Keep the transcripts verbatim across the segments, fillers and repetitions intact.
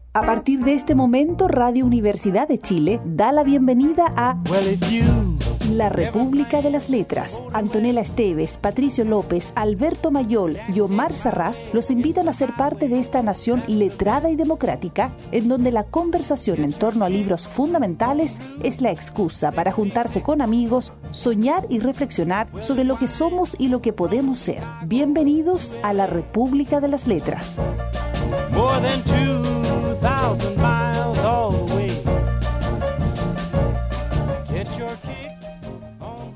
A partir de este momento, Radio Universidad de Chile da la bienvenida a La República de las Letras. Antonella Esteves, Patricio López, Alberto Mayol y Omar Sarraz los invitan a ser parte de esta nación letrada y democrática, en donde la conversación en torno a libros fundamentales es la excusa para juntarse con amigos, soñar y reflexionar sobre lo que somos y lo que podemos ser. Bienvenidos a La República de las Letras. More than two thousand miles all the way. Get your kicks on.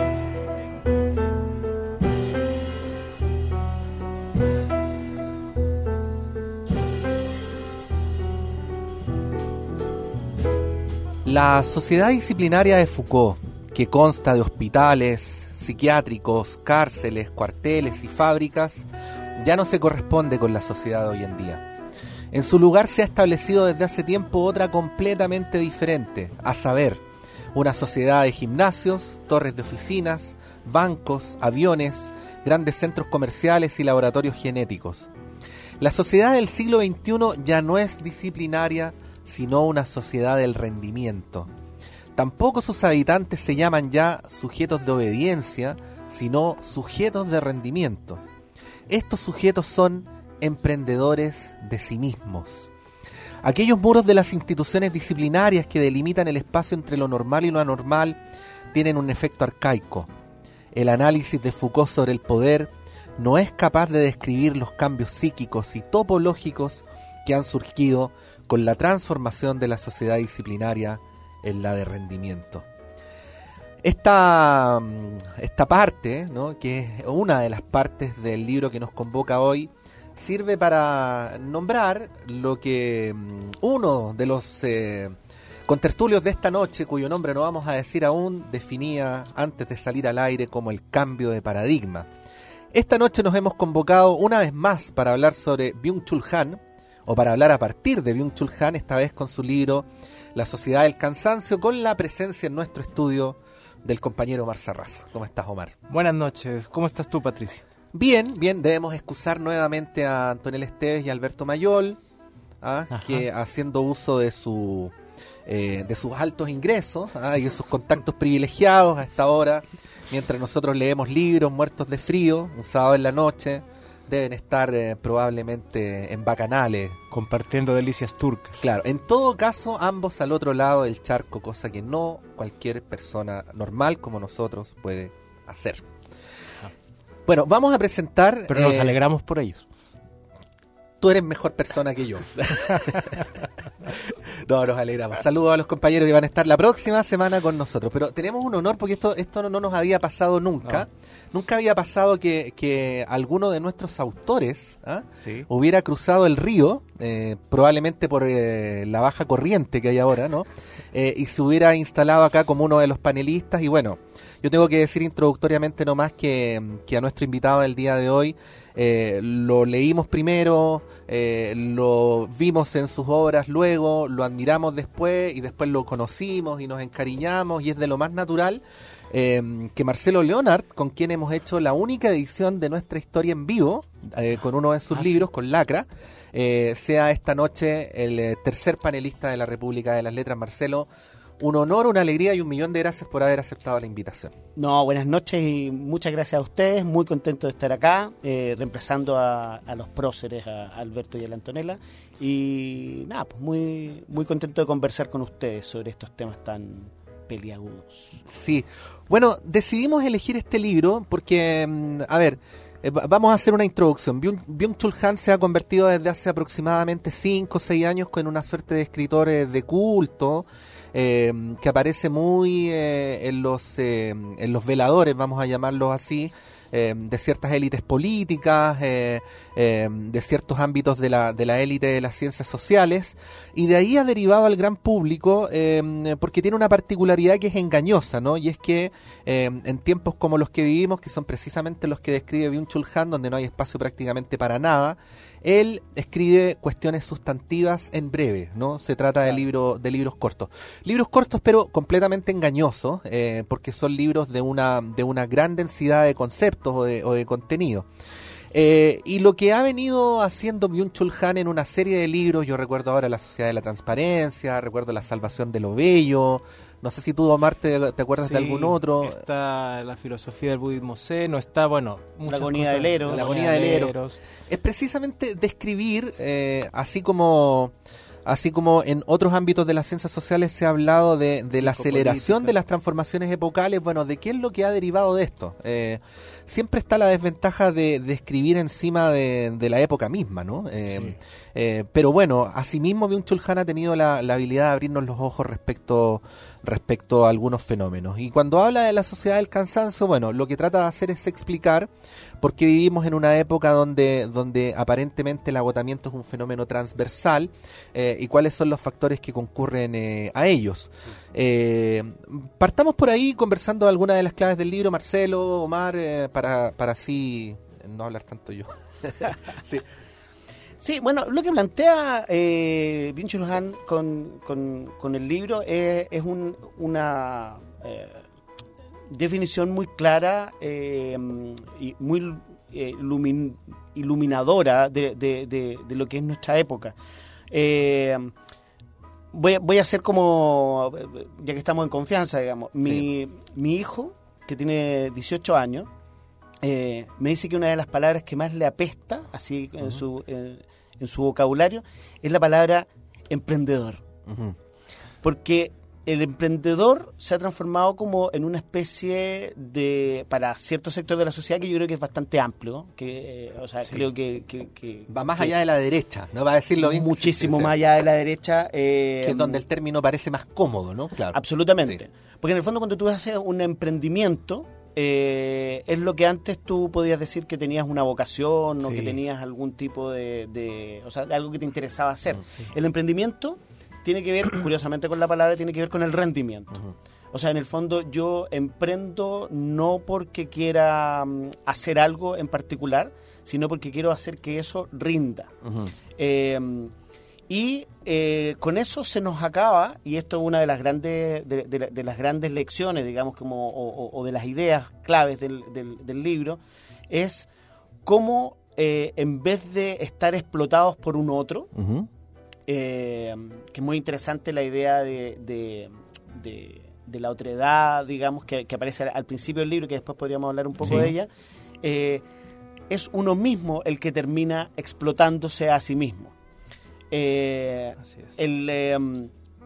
La sociedad disciplinaria de Foucault, que consta de hospitales, psiquiátricos, cárceles, cuarteles y fábricas, ya no se corresponde con la sociedad de hoy en día. En su lugar se ha establecido desde hace tiempo otra completamente diferente, a saber, una sociedad de gimnasios, torres de oficinas, bancos, aviones, grandes centros comerciales y laboratorios genéticos. La sociedad del siglo veintiuno ya no es disciplinaria, sino una sociedad del rendimiento. Tampoco sus habitantes se llaman ya sujetos de obediencia, sino sujetos de rendimiento. Estos sujetos son emprendedores de sí mismos. Aquellos muros de las instituciones disciplinarias que delimitan el espacio entre lo normal y lo anormal tienen un efecto arcaico. El análisis de Foucault sobre el poder no es capaz de describir los cambios psíquicos y topológicos que han surgido con la transformación de la sociedad disciplinaria en la de rendimiento. Esta, esta parte, ¿no?, que es una de las partes del libro que nos convoca hoy, sirve para nombrar lo que uno de los eh, contertulios de esta noche, cuyo nombre no vamos a decir aún, definía antes de salir al aire como el cambio de paradigma. Esta noche nos hemos convocado una vez más para hablar sobre Byung-Chul Han, o para hablar a partir de Byung-Chul Han, esta vez con su libro La Sociedad del Cansancio, con la presencia en nuestro estudio del compañero Omar Sarraz. ¿Cómo estás, Omar? Buenas noches. ¿Cómo estás tú, Patricio? Bien, bien. Debemos excusar nuevamente a Antonella Esteves y a Alberto Mayol, ¿ah? que haciendo uso de su eh, de sus altos ingresos, ¿ah? y de sus contactos privilegiados a esta hora, mientras nosotros leemos libros muertos de frío, un sábado en la noche, deben estar eh, probablemente en bacanales. Compartiendo delicias turcas. Claro, en todo caso, ambos al otro lado del charco, cosa que no cualquier persona normal como nosotros puede hacer. Ajá. Bueno, vamos a presentar... Pero nos eh, alegramos por ellos. Tú eres mejor persona que yo. No, nos alegramos. Saludos a los compañeros que van a estar la próxima semana con nosotros. Pero tenemos un honor porque esto esto no, no nos había pasado nunca. No. Nunca había pasado que, que alguno de nuestros autores ¿ah? sí. hubiera cruzado el río, eh, probablemente por eh, la baja corriente que hay ahora, ¿no? Eh, y se hubiera instalado acá como uno de los panelistas. Y bueno, yo tengo que decir introductoriamente nomás que, que a nuestro invitado del día de hoy eh, lo leímos primero, eh, lo vimos en sus obras luego, lo admiramos después y después lo conocimos y nos encariñamos, y es de lo más natural eh, que Marcelo Leonard, con quien hemos hecho la única edición de nuestra historia en vivo, eh, con uno de sus ah, libros, sí. con Lacra, eh, sea esta noche el eh, tercer panelista de la República de las Letras. Marcelo, un honor, una alegría y un millón de gracias por haber aceptado la invitación. No, buenas noches y muchas gracias a ustedes. Muy contento de estar acá, eh, reemplazando a, a los próceres, a Alberto y a la Antonella. Y nada, pues muy, muy contento de conversar con ustedes sobre estos temas tan peliagudos. Sí, bueno, decidimos elegir este libro porque, a ver, eh, vamos a hacer una introducción. Byung, Byung-Chul Han se ha convertido desde hace aproximadamente cinco o seis años en una suerte de escritor eh, de culto, Eh, que aparece muy eh, en los eh, en los veladores, vamos a llamarlos así, eh, de ciertas élites políticas, eh, eh, de ciertos ámbitos de la de la élite de las ciencias sociales, y de ahí ha derivado al gran público eh, porque tiene una particularidad que es engañosa, ¿no? Y es que eh, en tiempos como los que vivimos, que son precisamente los que describe Byung-Chul Han, donde no hay espacio prácticamente para nada, él escribe cuestiones sustantivas en breve, ¿no? Se trata de, libro, de libros cortos. Libros cortos pero completamente engañosos, eh, porque son libros de una, de una gran densidad de conceptos o de, o de contenido. Eh, y lo que ha venido haciendo Byung-Chul Han en una serie de libros, yo recuerdo ahora La Sociedad de la Transparencia, recuerdo La Salvación de lo Bello, no sé si tú, Omar, te, te acuerdas Sí, de algún otro. Está La filosofía del budismo zen, está, bueno, La agonía del Eros. La agonía del Eros. Es precisamente describir, eh, así como... Así como en otros ámbitos de las ciencias sociales se ha hablado de, de la aceleración de las transformaciones epocales, bueno, ¿de qué es lo que ha derivado de esto? Eh, siempre está la desventaja de, de escribir encima de, de la época misma, ¿no? Eh, sí. eh, pero bueno, asimismo Byung-Chul Han ha tenido la, la habilidad de abrirnos los ojos respecto, respecto a algunos fenómenos. Y cuando habla de la sociedad del cansancio, bueno, lo que trata de hacer es explicar por qué vivimos en una época donde, donde aparentemente el agotamiento es un fenómeno transversal, eh, y cuáles son los factores que concurren eh, a ellos. Sí. Eh, partamos por ahí conversando algunas de las claves del libro, Marcelo, Omar, eh, para, para así no hablar tanto yo. sí. Sí, bueno, lo que plantea eh, Byung-Chul Han con, con, con el libro es, es un, una eh, definición muy clara eh, y muy eh, ilumin, iluminadora de, de, de, de lo que es nuestra época. Eh, voy, voy a hacer como, ya que estamos en confianza, digamos, mi, sí. mi hijo, que tiene dieciocho años, eh, me dice que una de las palabras que más le apesta, así uh-huh. en su en, en su vocabulario, es la palabra emprendedor. Uh-huh. Porque el emprendedor se ha transformado como en una especie de, para cierto sector de la sociedad que yo creo que es bastante amplio, que eh, o sea, sí. creo que, que, que va más que, allá de la derecha, ¿no? Va a decirlo bien. Muchísimo sí, sí, más allá de la derecha. Eh, que es donde el término parece más cómodo, ¿no? Claro. Absolutamente. Sí. Porque en el fondo cuando tú haces un emprendimiento, eh, es lo que antes tú podías decir que tenías una vocación, sí. o que tenías algún tipo de, de, o sea, algo que te interesaba hacer. Sí. El emprendimiento tiene que ver, curiosamente con la palabra, tiene que ver con el rendimiento. Uh-huh. O sea, en el fondo yo emprendo no porque quiera um, hacer algo en particular, sino porque quiero hacer que eso rinda. Uh-huh. Eh, y eh, con eso se nos acaba, y esto es una de las grandes de, de, de las grandes lecciones, digamos, como o, o de las ideas claves del, del, del libro, es cómo eh, en vez de estar explotados por un otro, uh-huh. Eh, que es muy interesante la idea de, de, de, de la otredad, digamos, que, que aparece al, al principio del libro, que después podríamos hablar un poco sí. de ella, eh, es uno mismo el que termina explotándose a sí mismo. Eh, Así es. El, eh,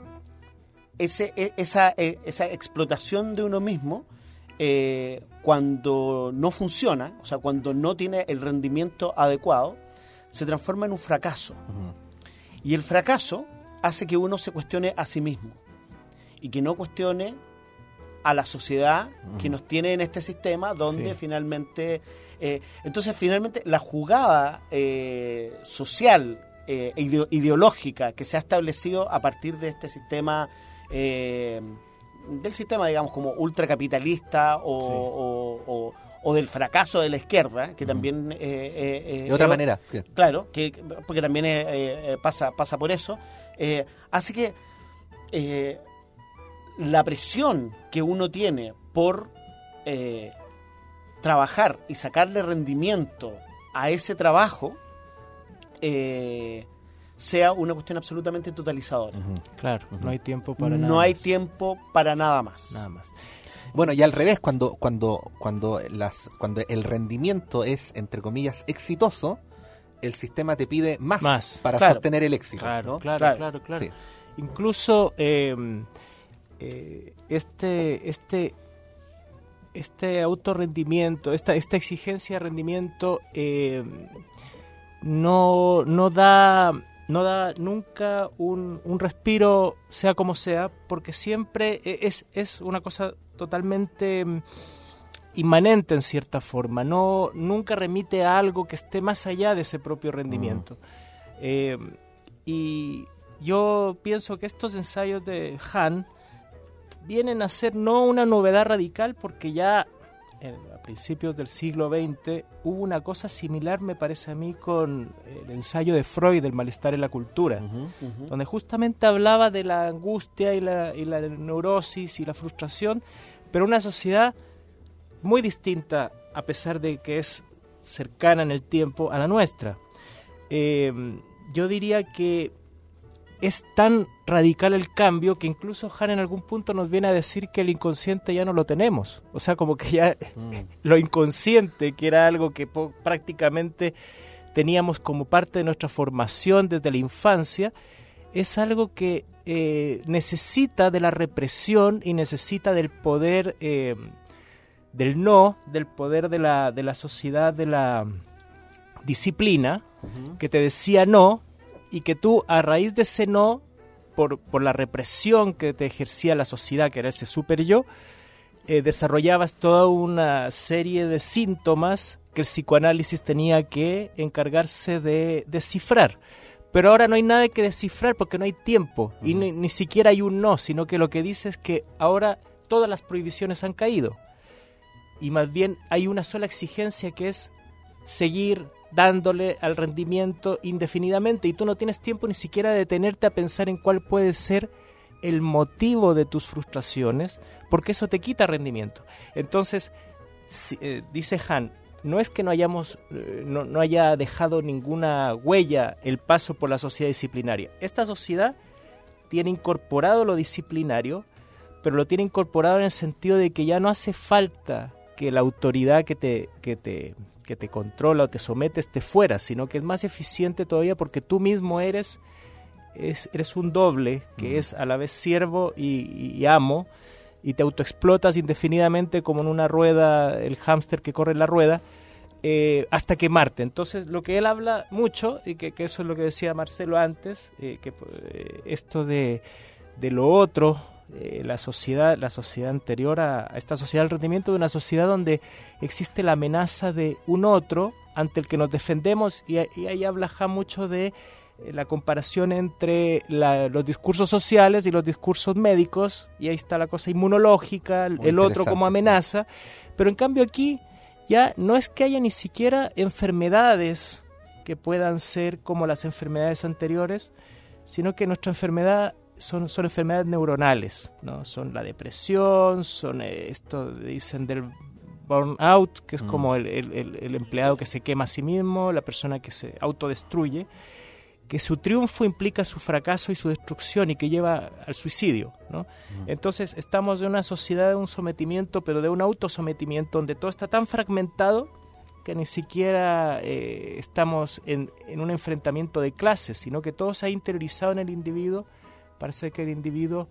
ese, esa, esa explotación de uno mismo, eh, cuando no funciona, o sea, cuando no tiene el rendimiento adecuado, se transforma en un fracaso. Uh-huh. Y el fracaso hace que uno se cuestione a sí mismo y que no cuestione a la sociedad uh-huh. que nos tiene en este sistema donde sí. finalmente... Eh, entonces, finalmente, la jugada eh, social, eh, ide- ideológica que se ha establecido a partir de este sistema, eh, del sistema, digamos, como ultracapitalista o... Sí. o, o o del fracaso de la izquierda, que también... Eh, eh, de otra eh, manera. Sí. Claro, que porque también eh, eh, pasa, pasa por eso. Eh, hace que eh, la presión que uno tiene por eh, trabajar y sacarle rendimiento a ese trabajo eh, sea una cuestión absolutamente totalizadora. Uh-huh. Claro, uh-huh. no hay tiempo para nada No hay más. tiempo para nada más. Nada más. Bueno, y al revés, cuando cuando cuando las cuando el rendimiento es, entre comillas, exitoso, el sistema te pide más, más. para claro. sostener el éxito. Claro, ¿no? claro, claro, claro. claro. Sí. Incluso eh, eh, este este este autorrendimiento, esta esta exigencia de rendimiento eh, no no da no da nunca un, un respiro, sea como sea, porque siempre es es una cosa totalmente inmanente en cierta forma, no nunca remite a algo que esté más allá de ese propio rendimiento. Mm. Eh, y yo pienso que estos ensayos de Han vienen a ser no una novedad radical, porque ya eh, a principios del siglo veinte hubo una cosa similar, me parece a mí, con el ensayo de Freud del malestar en la cultura, uh-huh, uh-huh. donde justamente hablaba de la angustia y la, y la neurosis y la frustración, pero una sociedad muy distinta, a pesar de que es cercana en el tiempo a la nuestra. Eh, yo diría que es tan radical el cambio que incluso Han en algún punto nos viene a decir que el inconsciente ya no lo tenemos. O sea, como que ya mm. lo inconsciente, que era algo que po- prácticamente teníamos como parte de nuestra formación desde la infancia, es algo que eh, necesita de la represión y necesita del poder eh, del no, del poder de la, de la sociedad, de la disciplina, uh-huh. que te decía no, y que tú a raíz de ese no, por, por la represión que te ejercía la sociedad, que era ese super yo, eh, desarrollabas toda una serie de síntomas que el psicoanálisis tenía que encargarse de descifrar. Pero ahora no hay nada que descifrar porque no hay tiempo, uh-huh. y ni, ni siquiera hay un no, sino que lo que dice es que ahora todas las prohibiciones han caído, y más bien hay una sola exigencia, que es seguir dándole al rendimiento indefinidamente, y tú no tienes tiempo ni siquiera de detenerte a pensar en cuál puede ser el motivo de tus frustraciones, porque eso te quita rendimiento. Entonces, si, eh, dice Han, no es que no hayamos eh, no, no haya dejado ninguna huella el paso por la sociedad disciplinaria. Esta sociedad tiene incorporado lo disciplinario, pero lo tiene incorporado en el sentido de que ya no hace falta que la autoridad que te, que te, que te controla o te somete esté fuera, sino que es más eficiente todavía porque tú mismo eres, es, eres un doble que mm. es a la vez siervo y, y amo, y te autoexplotas indefinidamente como en una rueda, el hámster que corre en la rueda, eh, hasta quemarte. Entonces, lo que él habla mucho, y que, que eso es lo que decía Marcelo antes, eh, que eh, esto de, de lo otro, eh, la sociedad la sociedad anterior a, a esta sociedad del rendimiento, de una sociedad donde existe la amenaza de un otro ante el que nos defendemos, y, y ahí habla Han mucho de la comparación entre la, los discursos sociales y los discursos médicos, y ahí está la cosa inmunológica, muy el otro como amenaza, pero en cambio aquí ya no es que haya ni siquiera enfermedades que puedan ser como las enfermedades anteriores, sino que nuestra enfermedad son, son enfermedades neuronales, ¿no? Son la depresión, son eh, esto dicen del burnout, que es mm. como el, el, el empleado que se quema a sí mismo, la persona que se autodestruye, que su triunfo implica su fracaso y su destrucción, y que lleva al suicidio, ¿no? Mm. Entonces estamos en una sociedad de un sometimiento, pero de un autosometimiento donde todo está tan fragmentado que ni siquiera eh, estamos en, en un enfrentamiento de clases, sino que todo se ha interiorizado en el individuo. Parece que el individuo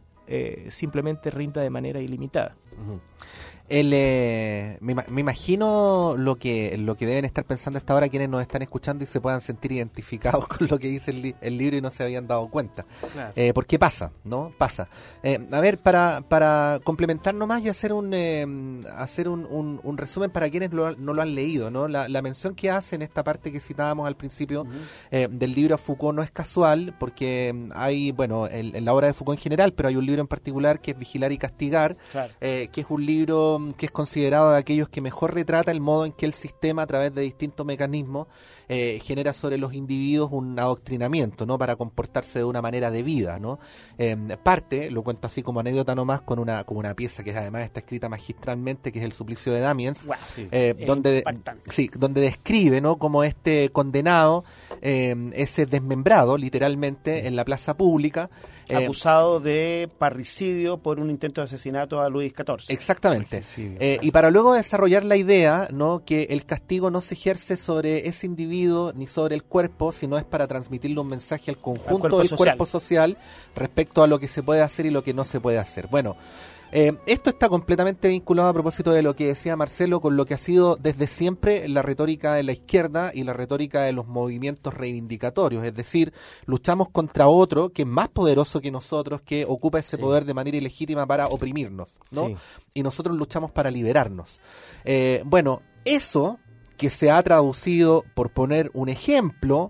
eh, simplemente rinda de manera ilimitada. Uh-huh. El, eh, me, me imagino lo que lo que deben estar pensando hasta ahora quienes nos están escuchando y se puedan sentir identificados con lo que dice el, li- el libro y no se habían dado cuenta. Claro. Eh, porque pasa, ¿no? Pasa. Eh, a ver, para para complementar nomás y hacer un eh, hacer un, un, un resumen para quienes lo, no lo han leído, ¿no? La, la mención que hace en esta parte que citábamos al principio uh-huh. eh, del libro Foucault no es casual, porque hay, bueno, el, en la obra de Foucault en general, pero hay un libro en particular que es Vigilar y Castigar, claro. eh, que es un libro que es considerado de aquellos que mejor retrata el modo en que el sistema, a través de distintos mecanismos, eh, genera sobre los individuos un adoctrinamiento, ¿no? Para comportarse de una manera debida, ¿no? Eh, parte, lo cuento así como anécdota nomás, con una, con una pieza que además está escrita magistralmente, que es El suplicio de Damiens, wow, sí, eh, donde, sí, donde describe, ¿no? Como este condenado eh, ese desmembrado, literalmente, sí. en la plaza pública. Eh, acusado de parricidio por un intento de asesinato a Luis catorce. Exactamente. Sí, eh, y para luego desarrollar la idea, ¿no? Que el castigo no se ejerce sobre ese individuo ni sobre el cuerpo, sino es para transmitirle un mensaje al conjunto al cuerpo del social. cuerpo social respecto a lo que se puede hacer y lo que no se puede hacer. Bueno, eh, esto está completamente vinculado, a propósito de lo que decía Marcelo, con lo que ha sido desde siempre la retórica de la izquierda y la retórica de los movimientos reivindicatorios, es decir, luchamos contra otro que es más poderoso que nosotros, que ocupa ese sí. poder de manera ilegítima para oprimirnos, ¿no? Sí. Y nosotros luchamos para liberarnos. Eh, bueno, eso que se ha traducido, por poner un ejemplo,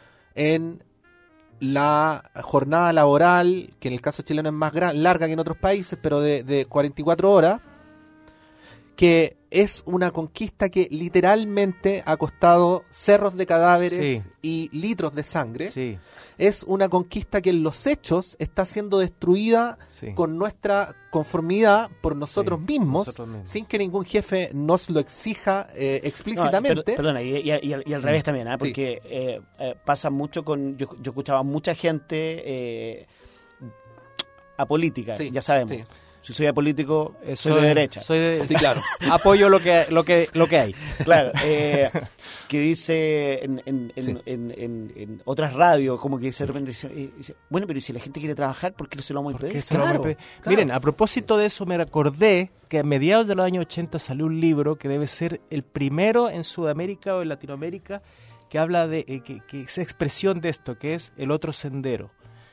en la jornada laboral, que en el caso chileno es más gran, larga que en otros países, pero de, de cuarenta y cuatro horas, que es una conquista que literalmente ha costado cerros de cadáveres Sí. y litros de sangre. Sí, Es una conquista que en los hechos está siendo destruida sí. con nuestra conformidad por nosotros, Sí, mismos, nosotros mismos. sin que ningún jefe nos lo exija eh, No, explícitamente. per- perdona, y, y- y al, y al revés también, ¿ah? Porque eh, eh, pasa mucho con... Yo, yo escuchaba a mucha gente eh, apolítica, Sí, ya sabemos. sí. Si soy apolítico, Eh, soy, de derecha. Soy de, Sí, claro. Apoyo lo que, lo que, lo que hay. Claro, eh, que dice en, en, en, Sí. en, en- en otras radios, como que dice de repente, dice, eh, dice, bueno, pero si la gente quiere trabajar, ¿por qué no se lo vamos a Porque impedir? eso lo vamos a Claro, impedir. claro. Miren, a propósito de eso, me recordé que a mediados de los años ochenta salió un libro que debe ser el primero en Sudamérica o en Latinoamérica que habla de, eh, que, que es expresión de esto, que es El otro sendero,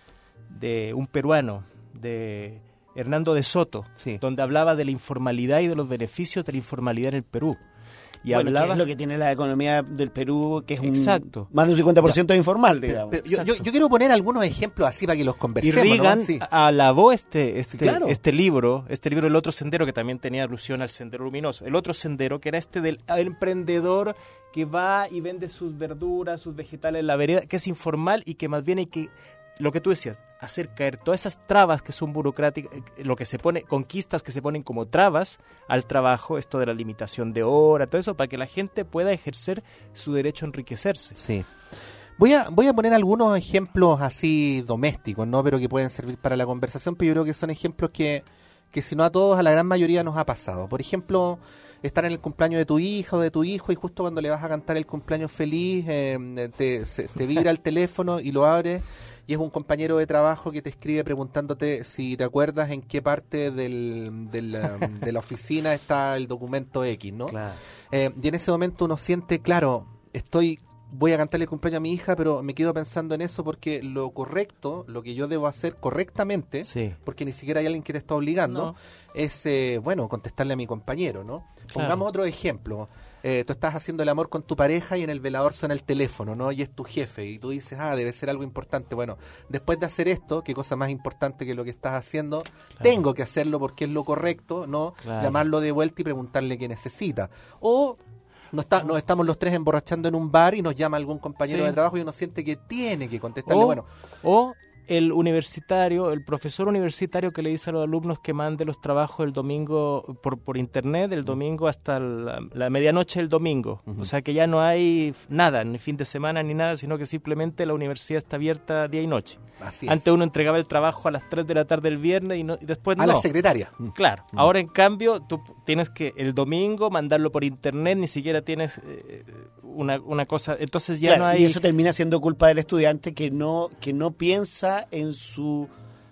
de un peruano, de Hernando de Soto, Sí. donde hablaba de la informalidad y de los beneficios de la informalidad en el Perú. Y Bueno, que hablaba... es lo que tiene la economía del Perú, que es un, Exacto. más de un cincuenta por ciento informal, digamos. Pero yo, yo- yo quiero poner algunos ejemplos así para que los Y conversemos. ¿no? Reagan Sí. alabó este, este, Sí, claro. este libro, este libro El otro sendero, que también tenía alusión al sendero luminoso. El otro sendero, que era este del emprendedor que va y vende sus verduras, sus vegetales en la vereda, que es informal y que más bien hay que, lo que tú decías, hacer caer todas esas trabas que son burocráticas, eh, lo que se pone, conquistas que se ponen como trabas al trabajo, esto de la limitación de hora, todo eso, para que la gente pueda ejercer su derecho a enriquecerse. Sí. Voy a, voy a poner algunos ejemplos así domésticos, ¿no? Pero que pueden servir para la conversación, pero yo creo que son ejemplos que, que si no a todos, a la gran mayoría nos ha pasado. Por ejemplo, estar en el cumpleaños de tu hija o de tu hijo y justo cuando le vas a cantar el cumpleaños feliz, eh, te, se- te vibra el teléfono y lo abres y es un compañero de trabajo que te escribe preguntándote si te acuerdas en qué parte del, del, um, de la oficina está el documento X, ¿no? Claro. Eh, y en ese momento uno siente, claro, estoy, voy a cantarle el cumpleaños a mi hija, pero me quedo pensando en eso porque lo correcto, lo que yo debo hacer correctamente, Sí. porque ni siquiera hay alguien que te está obligando, No. es, eh, bueno, contestarle a mi compañero, ¿no? Claro. Pongamos otro ejemplo. Eh, tú estás haciendo el amor con tu pareja y en el velador suena el teléfono, ¿no? Y es tu jefe y tú dices, ah, debe ser algo importante. Bueno, después de hacer esto, qué cosa más importante que lo que estás haciendo, tengo que hacerlo porque es lo correcto, ¿no? Claro. Llamarlo de vuelta y preguntarle qué necesita. O no está, nos estamos los tres emborrachando en un bar y nos llama algún compañero Sí. de trabajo y uno siente que tiene que contestarle, O, bueno, o el universitario, el profesor universitario que le dice a los alumnos que mande los trabajos el domingo por, por internet, el domingo hasta la, la medianoche del domingo. Ujú. O sea que ya no hay nada, ni fin de semana ni nada, sino que simplemente la universidad está abierta día y noche. así es. Antes uno entregaba el trabajo a las tres de la tarde el viernes y, no, y después A no. la secretaria. Claro, ahora en cambio tú tienes que el domingo mandarlo por internet, ni siquiera tienes eh, una, una cosa, entonces ya Claro, no hay... y eso termina siendo culpa del estudiante que no que no piensa en su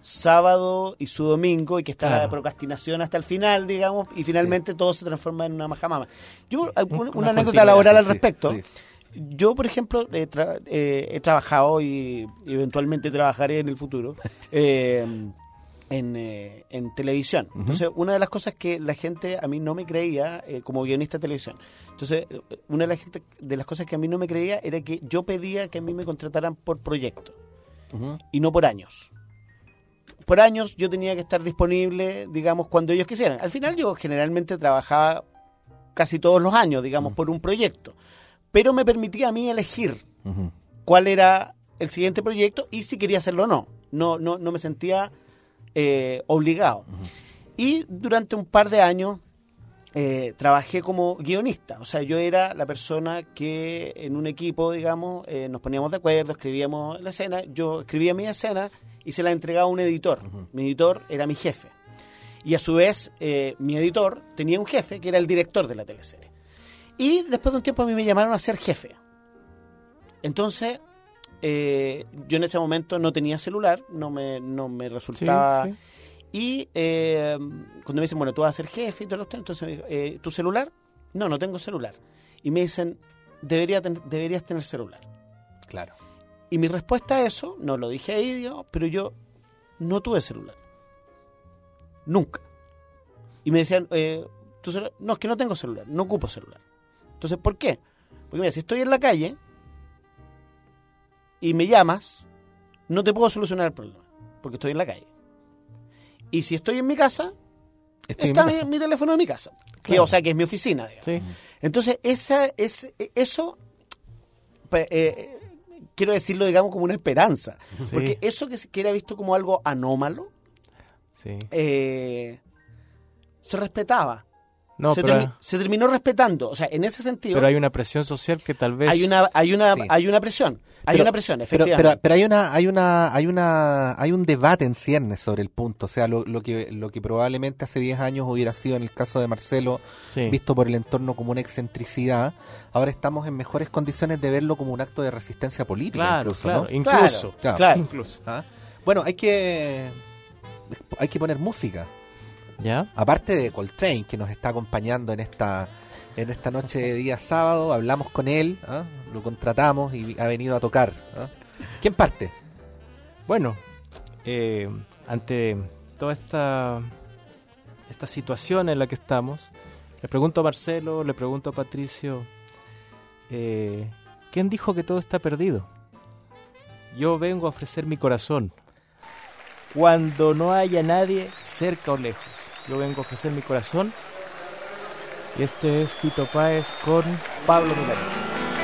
sábado y su domingo y que está Claro. la procrastinación hasta el final, digamos, y finalmente todo se transforma en una majamama. Yo, una, Una una anécdota continuidad, laboral al sí, respecto. sí. Yo, por ejemplo, he, tra- eh, he trabajado y eventualmente trabajaré en el futuro eh, en, eh, en televisión. Entonces, una de las cosas que la gente a mí no me creía eh, como guionista de televisión. Entonces, eh, una de las, gente, de las cosas que a mí no me creía era que yo pedía que a mí me contrataran por proyecto Ujú. y no por años. Por años yo tenía que estar disponible, digamos, cuando ellos quisieran. Al final yo generalmente trabajaba casi todos los años, digamos, por un proyecto. Pero me permitía a mí elegir Ujú. cuál era el siguiente proyecto y si quería hacerlo o no. No, no, no me sentía eh, obligado. Y durante un par de años eh, trabajé como guionista. O sea, yo era la persona que en un equipo, digamos, eh, nos poníamos de acuerdo, escribíamos la escena. Yo escribía mi escena y se la entregaba a un editor. Mi editor era mi jefe. Y a su vez, eh, mi editor tenía un jefe que era el director de la teleserie. Y después de un tiempo a mí me llamaron a ser jefe. Entonces, eh, yo en ese momento no tenía celular, no me, no me resultaba... Sí, sí. Y eh, cuando me dicen, bueno, tú vas a ser jefe y todo lo otro, entonces me dijo, eh, ¿tu celular? No, no tengo celular. Y me dicen, Debería ten- deberías tener celular. Claro. Y mi respuesta a eso, no lo dije ahí, digamos, pero yo no tuve celular. Nunca. Y me decían, eh, ¿tu celular? No, es que no tengo celular, no ocupo celular. Entonces, ¿por qué? Porque mira, si estoy en la calle y me llamas, no te puedo solucionar el problema, porque estoy en la calle. Y si estoy en mi casa, Estoy en está mi mi, casa. mi teléfono en mi casa. que, o sea, que es mi oficina. Digamos. Sí. Entonces, esa, es, eso, pues, eh, quiero decirlo, digamos, como una esperanza. Sí. Porque eso que, que era visto como algo anómalo, Sí. eh, se respetaba. No, se, pero, termi- se terminó respetando. O sea, en ese sentido... pero hay una presión social que tal vez... Hay una, hay una, Sí. hay una presión. Hay Pero- una presión, Pero, efectivamente. pero, pero hay una, hay una, hay una, hay un debate en ciernes sobre el punto. O sea, lo, lo que, lo que probablemente hace diez años hubiera sido en el caso de Marcelo, Sí. visto por el entorno como una excentricidad, ahora estamos en mejores condiciones de verlo como un acto de resistencia política, Claro, incluso, claro, ¿no? incluso. Claro. claro. Incluso. ¿Ah? Bueno, hay que, hay que poner música. ¿Ya? Aparte de Coltrane, que nos está acompañando en esta en esta noche de día sábado, hablamos con él, ¿ah? Lo contratamos y ha venido a tocar. ¿Ah? ¿Quién parte? Bueno, eh, ante toda esta, esta situación en la que estamos, le pregunto a Marcelo, le pregunto a Patricio, eh, ¿quién dijo que todo está perdido? Yo vengo a ofrecer mi corazón. Cuando no haya nadie cerca o lejos, yo vengo a ofrecer mi corazón. Y este es Fito Páez con Pablo Milanés.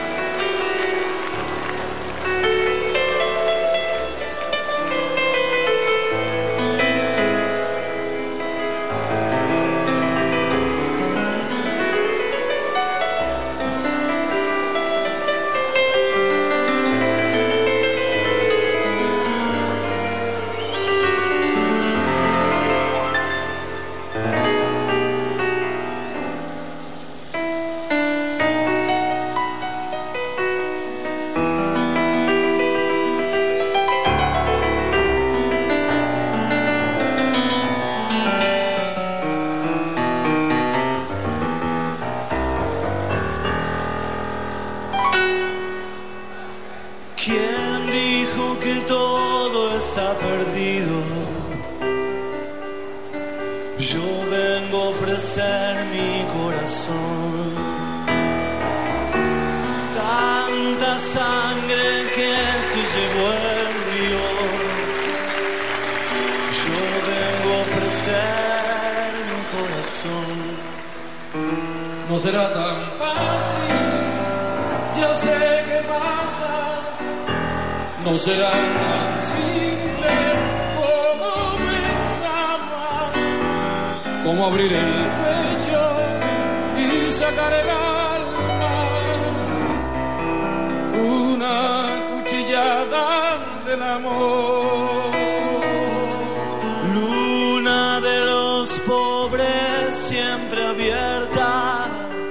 ¿Quién dijo que todo está perdido? Yo vengo a ofrecer mi corazón. Tanta sangre que se llevó el río. Yo vengo a ofrecer mi corazón. No será tan fácil, ya sé qué pasa. No será tan simple como pensaba, como abrir el pecho y sacar el alma, una cuchillada del amor. Luna de los pobres siempre abierta,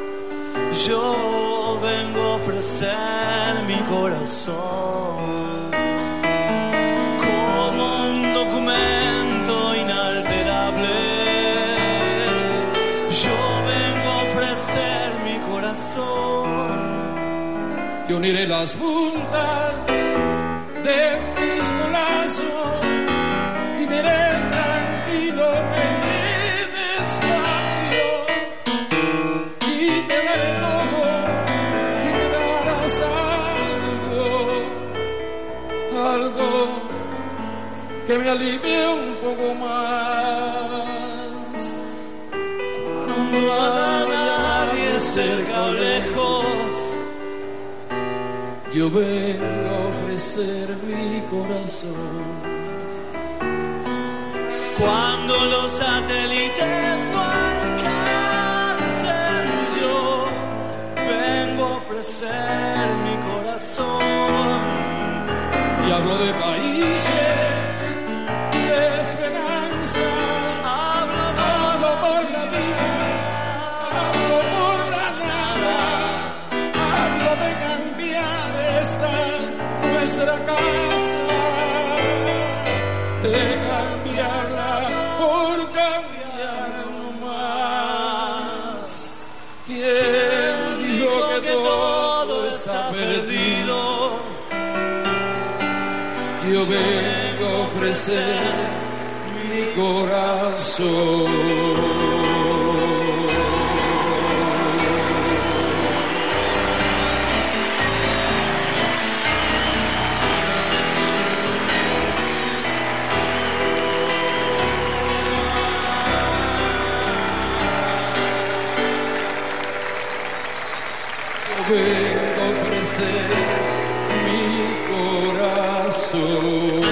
yo vengo a ofrecer mi corazón. Y uniré las puntas de mis brazos y me iré tranquilo, me iré despacio y te daré todo y me darás algo, algo que me alivie un poco más. Cuando no haya nadie cerca o lejos, yo vengo a ofrecer mi corazón. Cuando los satélites no alcancen, yo vengo a ofrecer mi corazón. Y hablo de países, de esperanza. Hablo, Hablo por la vida, hablo por la nada. Hablo de cambiar esta nuestra casa, de cambiarla por cambiar no más. ¿Quién dijo que todo está perdido? Yo vengo a ofrecer mi corazón. vengo a ofrecer mi corazón.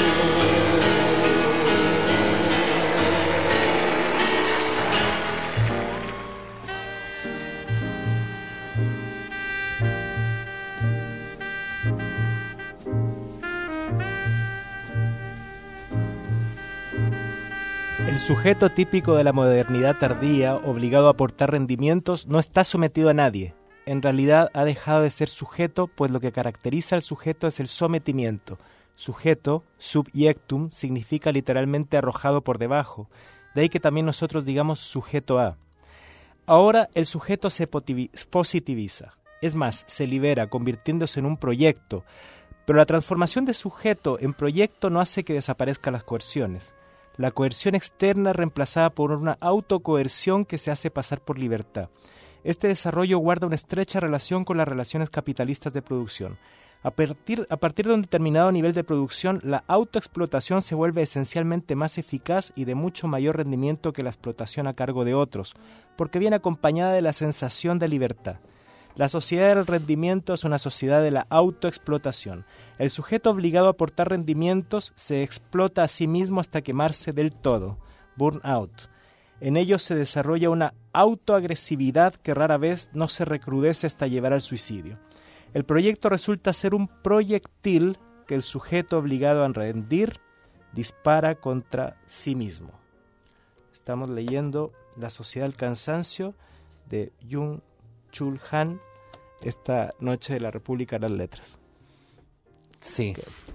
El sujeto típico de la modernidad tardía, obligado a aportar rendimientos, no está sometido a nadie. En realidad ha dejado de ser sujeto, pues lo que caracteriza al sujeto es el sometimiento. Sujeto, subjectum, significa literalmente arrojado por debajo. De ahí que también nosotros digamos sujeto a. Ahora el sujeto se positiviza. Es más, se libera, convirtiéndose en un proyecto. Pero la transformación de sujeto en proyecto no hace que desaparezcan las coerciones. La coerción externa es reemplazada por una autocoerción que se hace pasar por libertad. Este desarrollo guarda una estrecha relación con las relaciones capitalistas de producción. A partir, a partir de un determinado nivel de producción, la autoexplotación se vuelve esencialmente más eficaz y de mucho mayor rendimiento que la explotación a cargo de otros, porque viene acompañada de la sensación de libertad. La sociedad del rendimiento es una sociedad de la autoexplotación. El sujeto obligado a aportar rendimientos se explota a sí mismo hasta quemarse del todo, burnout. En ello se desarrolla una autoagresividad que rara vez no se recrudece hasta llevar al suicidio. El proyecto resulta ser un proyectil que el sujeto obligado a rendir dispara contra sí mismo. Estamos leyendo La sociedad del cansancio de Jung Chul Han esta noche de la República de las Letras. Sí.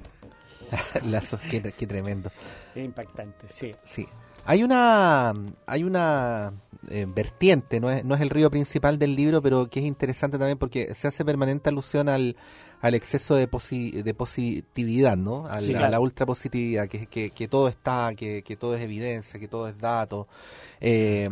La, so- qué, qué tremendo. Es impactante, sí. Sí. Hay una hay una eh, vertiente, no es, no es el río principal del libro, pero que es interesante también porque se hace permanente alusión al, al exceso de, posi- de positividad, ¿no? Al, Sí, a claro. la ultrapositividad, que, que, que todo está, que, que todo es evidencia, que todo es dato. Eh,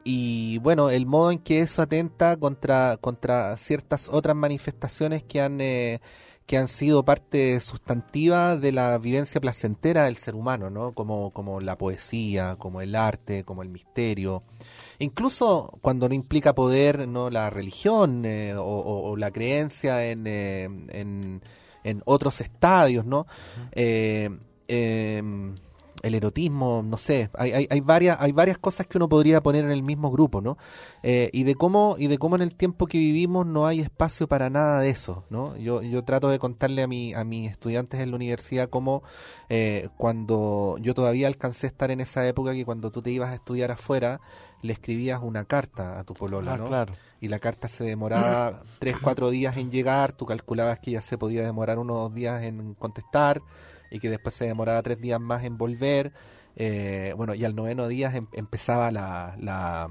y bueno, el modo en que eso atenta contra, contra ciertas otras manifestaciones que han... Eh, que han sido parte sustantiva de la vivencia placentera del ser humano, ¿no? Como, como la poesía, como el arte, como el misterio. Incluso cuando no implica poder, ¿no? La religión eh, o, o, o la creencia en, eh, en, en otros estadios, ¿no? Eh, eh, el erotismo, no sé, hay, hay, hay varias hay varias cosas que uno podría poner en el mismo grupo, ¿no? Eh, y de cómo y de cómo en el tiempo que vivimos no hay espacio para nada de eso, ¿no? Yo yo trato de contarle a mi a mis estudiantes en la universidad cómo eh, cuando yo todavía alcancé a estar en esa época que cuando tú te ibas a estudiar afuera le escribías una carta a tu polola, Ah, ¿no? claro. Y la carta se demoraba tres, cuatro días en llegar, tú calculabas que ya se podía demorar unos días en contestar y que después se demoraba tres días más en volver, eh, bueno, y al noveno día em- empezaba la, la,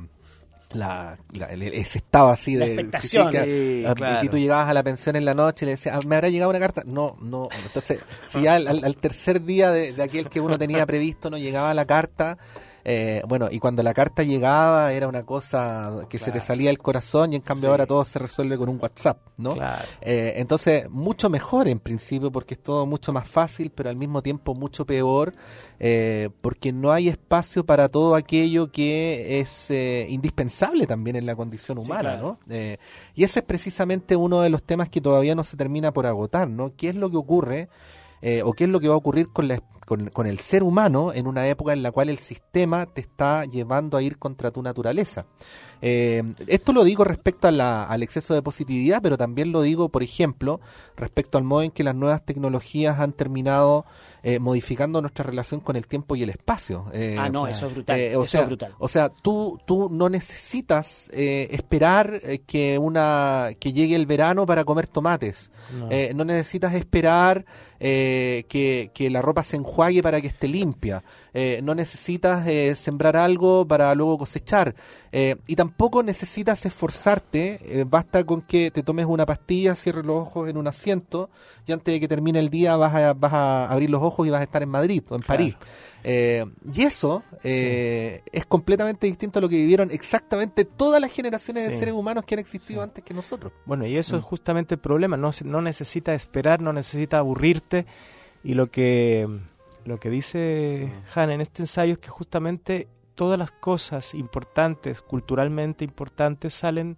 la, la- el- ese estado así La de expectación. que, Sí, ah, claro. y tú llegabas a la pensión en la noche y le decías, ah, ¿me habrá llegado una carta? No, no, entonces, si ya al, al- al tercer día de, de aquel que uno tenía previsto no llegaba la carta, eh, bueno, y cuando la carta llegaba era una cosa que se te Claro. salía del corazón y en cambio Sí. ahora todo se resuelve con un WhatsApp, ¿no? Claro. Eh, entonces, mucho mejor en principio porque es todo mucho más fácil, pero al mismo tiempo mucho peor eh, porque no hay espacio para todo aquello que es eh, indispensable también en la condición Sí, humana, claro. ¿no? Eh, y ese es precisamente uno de los temas que todavía no se termina por agotar, ¿no? ¿Qué es lo que ocurre eh, o qué es lo que va a ocurrir con, la, con, con el ser humano en una época en la cual el sistema te está llevando a ir contra tu naturaleza? Eh, esto lo digo respecto a la, al exceso de positividad, pero también lo digo, por ejemplo, respecto al modo en que las nuevas tecnologías han terminado eh, modificando nuestra relación con el tiempo y el espacio. Eh, Ah, no, eso es brutal. eh, o eso sea, es brutal. o sea, tú, tú no necesitas eh, esperar eh, que una que llegue el verano para comer tomates. No. Eh, no necesitas esperar eh, que, que la ropa se enjuague para que esté limpia. Eh, no necesitas eh, sembrar algo para luego cosechar. Eh, y tampoco necesitas esforzarte. Eh, basta con que te tomes una pastilla, cierres los ojos en un asiento y antes de que termine el día vas a, vas a abrir los ojos y vas a estar en Madrid o en París. Eh, y eso eh, es completamente distinto a lo que vivieron exactamente todas las generaciones de Sí. seres humanos que han existido antes que nosotros. Bueno, y eso es justamente el problema, no, se- no necesita esperar, no necesita aburrirte, y lo que, lo que dice Han en este ensayo es que justamente todas las cosas importantes, culturalmente importantes, salen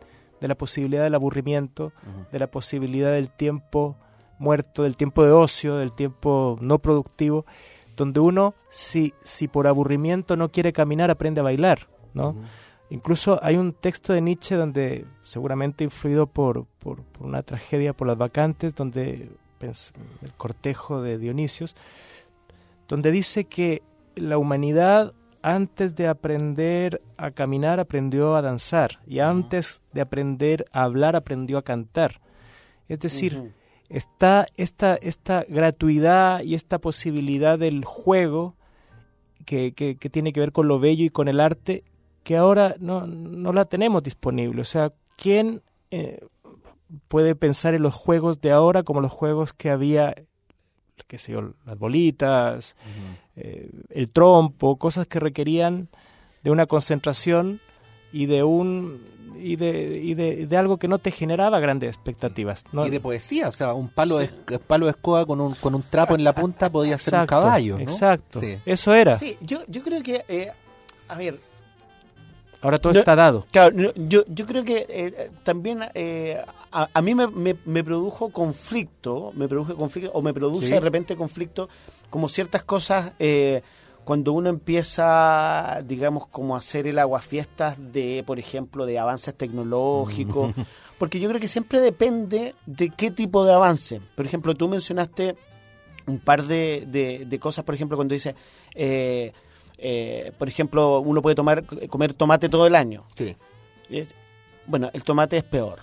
de la posibilidad del aburrimiento, uh-huh. de la posibilidad del tiempo muerto, del tiempo de ocio, del tiempo no productivo, donde uno, si, si por aburrimiento no quiere caminar, aprende a bailar, ¿no? Uh-huh. Incluso hay un texto de Nietzsche donde, seguramente influido por, por, por una tragedia, por las Bacantes, donde el cortejo de Dionisios, donde dice que la humanidad antes de aprender a caminar aprendió a danzar, y antes uh-huh. de aprender a hablar aprendió a cantar. Es decir, uh-huh. está esta, esta gratuidad y esta posibilidad del juego que, que, que tiene que ver con lo bello y con el arte, que ahora no, no la tenemos disponible. O sea, ¿quién eh, puede pensar en los juegos de ahora como los juegos que había, qué sé yo, las bolitas, uh-huh. eh, el trompo, cosas que requerían de una concentración y de un y de, y de, de algo que no te generaba grandes expectativas, ¿no? Y de poesía, o sea, un palo de, palo de escoba con un, con un trapo en la punta podía exacto, ser un caballo, ¿no? Exacto, sí. Eso era. Sí, yo, yo creo que, eh, a ver... Ahora todo no, está dado. Claro, no, yo, yo creo que eh, también eh, a, a mí me, me, me produjo conflicto, me produjo conflicto, o me produce ¿sí? de repente conflicto, como ciertas cosas... Eh, cuando uno empieza, digamos, como a hacer el aguafiestas de, por ejemplo, de avances tecnológicos, porque yo creo que siempre depende de qué tipo de avance. Por ejemplo, tú mencionaste un par de, de, de cosas, por ejemplo, cuando dices, eh, eh, por ejemplo, uno puede tomar comer tomate todo el año. Sí. Eh, bueno, el tomate es peor.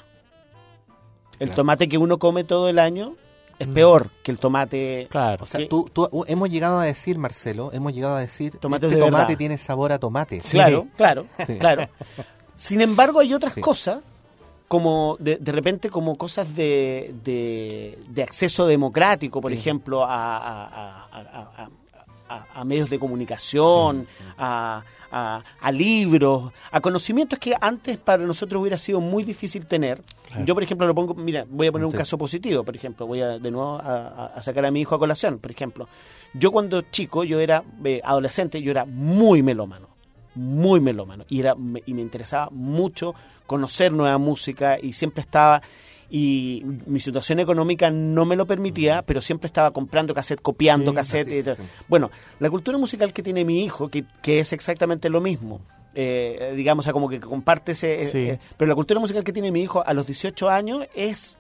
El claro. tomate que uno come todo el año es peor que el tomate. Claro. O sea, que, tú, tú, hemos llegado a decir, Marcelo, hemos llegado a decir, tomate este de tomate verdad. tiene sabor a tomate. Sí. Claro, claro, sí. claro. Sin embargo, hay otras sí. cosas, como de, de repente como cosas de, de, de acceso democrático, por sí. ejemplo, a, a, a, a, a, a medios de comunicación, sí, sí. A, a, a libros, a conocimientos que antes para nosotros hubiera sido muy difícil tener. Claro. Yo, por ejemplo, lo pongo, mira, voy a poner un sí. caso positivo, por ejemplo, voy a de nuevo a, a sacar a mi hijo a colación, por ejemplo. Yo cuando chico, yo era eh, adolescente, yo era muy melómano, muy melómano, y, era, me, y me interesaba mucho conocer nueva música, y siempre estaba... Y mi situación económica no me lo permitía, pero siempre estaba comprando cassette, copiando sí, cassette. Sí, sí, sí. Bueno, la cultura musical que tiene mi hijo, que, que es exactamente lo mismo, eh, digamos, o sea, como que comparte ese... Sí. Eh, pero la cultura musical que tiene mi hijo a los dieciocho años es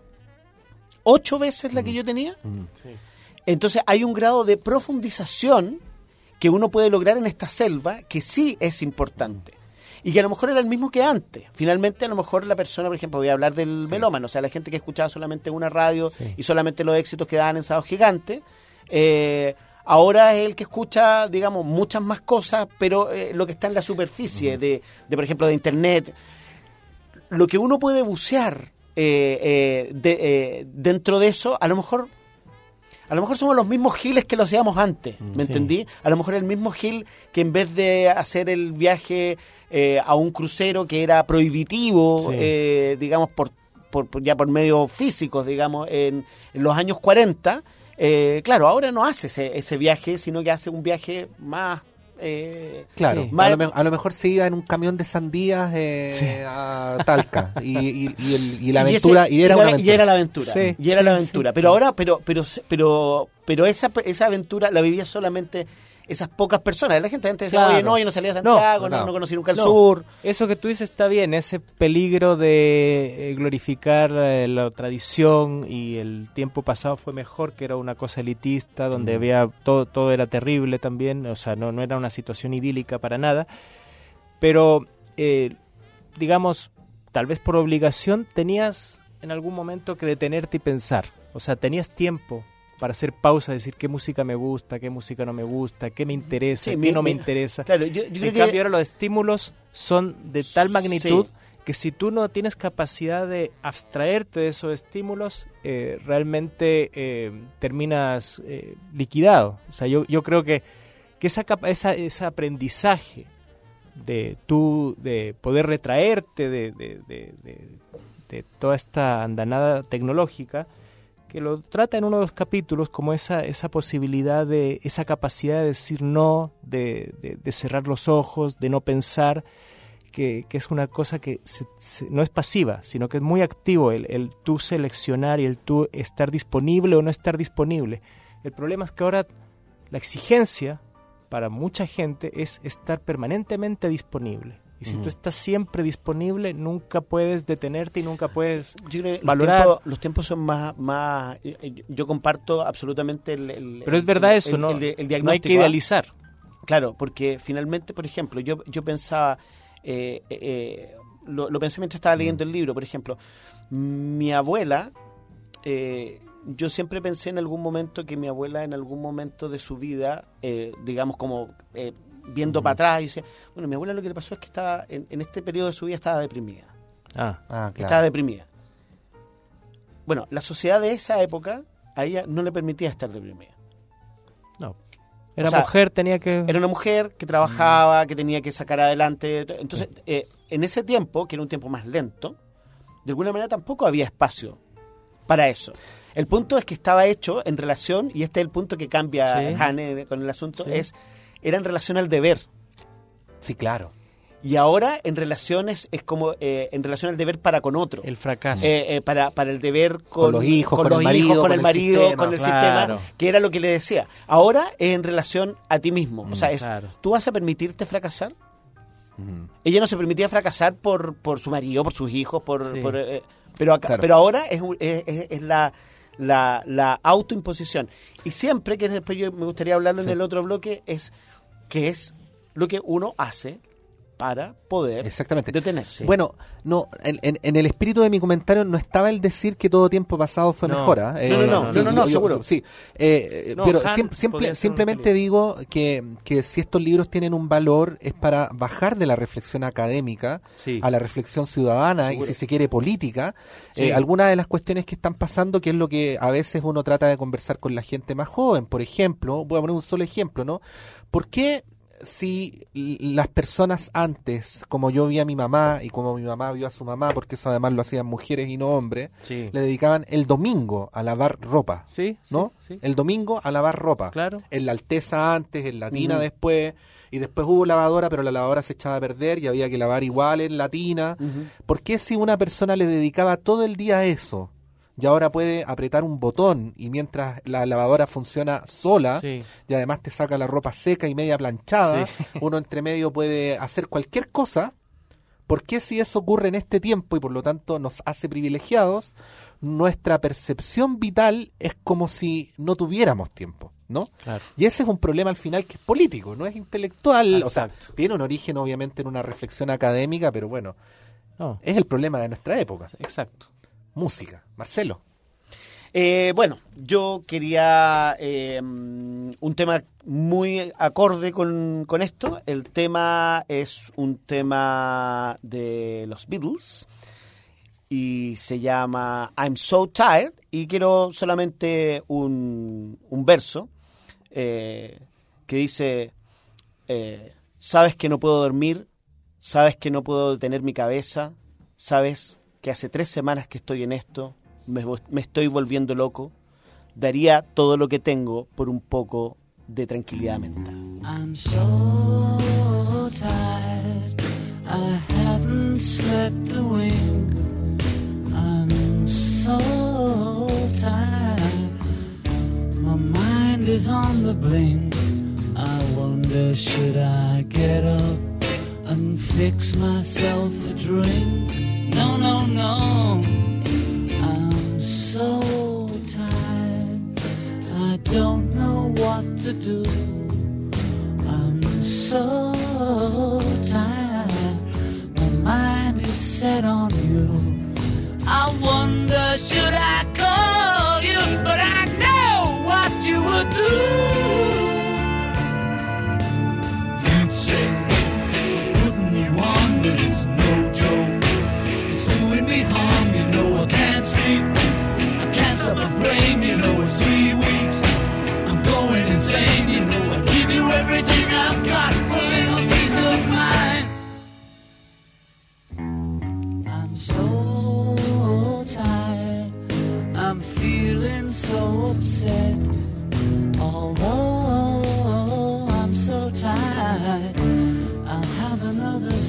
ocho veces la que yo tenía. Mm. Sí. Entonces hay un grado de profundización que uno puede lograr en esta selva que sí es importante. Y que a lo mejor era el mismo que antes. Finalmente, a lo mejor la persona, por ejemplo, voy a hablar del melómano, o sea, la gente que escuchaba solamente una radio sí. y solamente los éxitos que daban en Sábado Gigante, eh, ahora es el que escucha, digamos, muchas más cosas, pero eh, lo que está en la superficie uh-huh. de, de, por ejemplo, de Internet. Lo que uno puede bucear eh, eh, de, eh, dentro de eso, a lo mejor... A lo mejor somos los mismos giles que lo hacíamos antes, ¿me sí. entendí? A lo mejor el mismo gil que en vez de hacer el viaje eh, a un crucero que era prohibitivo, sí. eh, digamos, por, por, por ya por medios físicos, digamos, en, en los años cuarenta, eh, claro, ahora no hace ese, ese viaje, sino que hace un viaje más... Eh, claro, sí. más, a, lo me, a lo mejor se iba en un camión de sandías eh, sí. a Talca y, y, y, el, y la aventura y, ese, y era y una aventura y era la aventura sí, y era sí, la aventura sí. pero ahora pero pero pero pero esa esa aventura la vivía solamente esas pocas personas. La gente antes decía, claro. oye, no, yo no salía a Santiago, no, no, no conocí nunca el no. sur. Eso que tú dices está bien, ese peligro de glorificar eh, la tradición y el tiempo pasado fue mejor, que era una cosa elitista, donde mm. había todo, todo era terrible también, o sea, no, no era una situación idílica para nada, pero, eh, digamos, tal vez por obligación tenías en algún momento que detenerte y pensar, o sea, tenías tiempo para hacer pausa, decir qué música me gusta, qué música no me gusta, qué me interesa, sí, qué mi, no me mi, interesa. Claro, yo, yo en creo cambio que... ahora los estímulos son de tal magnitud sí. que si tú no tienes capacidad de abstraerte de esos estímulos, eh, realmente eh, terminas eh, liquidado. O sea, yo, yo creo que, que esa, esa, ese aprendizaje de tú, de poder retraerte de, de, de, de, de toda esta andanada tecnológica, que lo trata en uno de los capítulos como esa esa posibilidad de, esa capacidad de decir no, de, de, de cerrar los ojos, de no pensar, que, que es una cosa que se, se, no es pasiva, sino que es muy activo el, el tú seleccionar y el tú estar disponible o no estar disponible. El problema es que ahora la exigencia para mucha gente es estar permanentemente disponible. Y si uh-huh. tú estás siempre disponible, nunca puedes detenerte y nunca puedes yo creo que valorar. Los tiempos, los tiempos son más, más... Yo comparto absolutamente el... el Pero es verdad el, eso, el, ¿no? El, el, el diagnóstico, no hay que idealizar. Claro, porque finalmente, por ejemplo, yo, yo pensaba... Eh, eh, lo, lo pensé mientras estaba leyendo uh-huh. el libro, por ejemplo. Mi abuela... Eh, yo siempre pensé en algún momento que mi abuela en algún momento de su vida, eh, digamos como eh, viendo uh-huh. para atrás, y decía, bueno, mi abuela lo que le pasó es que estaba en, en este periodo de su vida estaba deprimida. Ah, ah claro. Estaba deprimida. Bueno, la sociedad de esa época a ella no le permitía estar deprimida. No. Era o sea, mujer, tenía que... Era una mujer que trabajaba, uh-huh. que tenía que sacar adelante. Entonces, uh-huh. eh, en ese tiempo, que era un tiempo más lento, de alguna manera tampoco había espacio para eso. El punto es que estaba hecho en relación, y este es el punto que cambia sí. Hane con el asunto, sí. es era en relación al deber. Sí, claro. Y ahora en relaciones es como eh, en relación al deber para con otro. El fracaso. Eh, eh, para, para el deber con, con los hijos, con, con los el marido, hijos, con el marido, sistema. con el Claro. sistema, que era lo que le decía. Ahora es en relación a ti mismo. O sea, es, claro. ¿tú vas a permitirte fracasar? Uh-huh. Ella no se permitía fracasar por, por su marido, por sus hijos, por, Sí. por eh, pero acá, Claro. pero ahora es, es, es, es la La, la autoimposición. Y siempre, que después yo me gustaría hablarlo sí. en el otro bloque, es que es lo que uno hace para poder Exactamente. detenerse. Bueno, no, en, en, en el espíritu de mi comentario no estaba el decir que todo tiempo pasado fue no. mejor. ¿eh? No, no, no, eh, no, no, no, no, yo, seguro. Yo, sí, eh, no, pero Han siempre, simple, ser simplemente digo que, que si estos libros tienen un valor es para bajar de la reflexión académica sí. a la reflexión ciudadana seguro. Y si se quiere política, sí. eh, algunas de las cuestiones que están pasando, que es lo que a veces uno trata de conversar con la gente más joven. Por ejemplo, voy a poner un solo ejemplo, ¿no? ¿Por qué si las personas antes, como yo vi a mi mamá y como mi mamá vio a su mamá, porque eso además lo hacían mujeres y no hombres, sí. le dedicaban el domingo a lavar ropa, sí, ¿no? Sí, sí. El domingo a lavar ropa. Claro. En la Alteza antes, en la Tina uh-huh. después, y después hubo lavadora, pero la lavadora se echaba a perder y había que lavar igual en la Tina. Uh-huh. ¿Por qué si una persona le dedicaba todo el día a eso? Y ahora puede apretar un botón y mientras la lavadora funciona sola sí. y además te saca la ropa seca y media planchada, sí. uno entre medio puede hacer cualquier cosa? ¿Por qué si eso ocurre en este tiempo y por lo tanto nos hace privilegiados, nuestra percepción vital es como si no tuviéramos tiempo? ¿No? Claro. Y ese es un problema al final que es político, no es intelectual. Exacto. O sea, tiene un origen obviamente en una reflexión académica, pero bueno, no. es el problema de nuestra época. Exacto. Música. Marcelo. Eh, bueno, yo quería eh, un tema muy acorde con, con esto. El tema es un tema de los Beatles y se llama I'm So Tired, y quiero solamente un, un verso eh, que dice eh, sabes que no puedo dormir, sabes que no puedo detener mi cabeza, sabes que hace tres semanas que estoy en esto, me, me estoy volviendo loco, daría todo lo que tengo por un poco de tranquilidad mental. I'm so tired, I haven't slept a wink. I'm so tired, my mind is on the blink. I wonder, should I get up and fix myself a drink? No, no, no, I'm so tired, I don't know what to do. I'm so tired, my mind is set on you. I wonder, should I call you? But I know what you would do. You'd say, putting you on, but it's no joke. It's doing me harm, you know I can't sleep. I can't stop the brain, you know it's three weeks. I'm going insane, you know I give you everything I've got for you.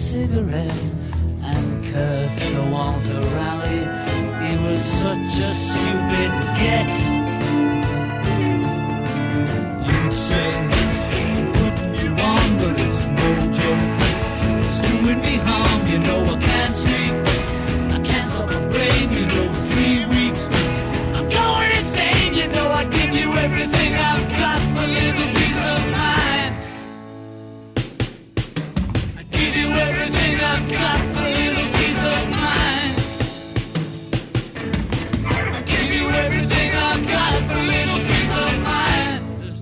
cigarette and curse Sir Walter Raleigh. He was such a stupid get. You say putting you on, but it's no joke. It's doing me harm, you know I can't sleep. I can't stop the rain, you know, for three weeks. I'm going insane, you know I give you everything I've got for a little peace of mind. I give you everything I've got for a little peace of mind. I give you everything I've got for a little peace of mind.